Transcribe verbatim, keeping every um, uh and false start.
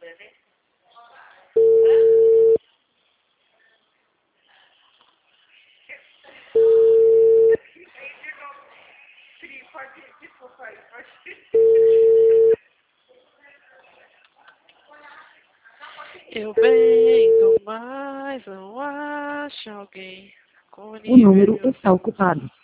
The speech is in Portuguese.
Eu bem, mas não acho alguém com O número nível. está ocupado.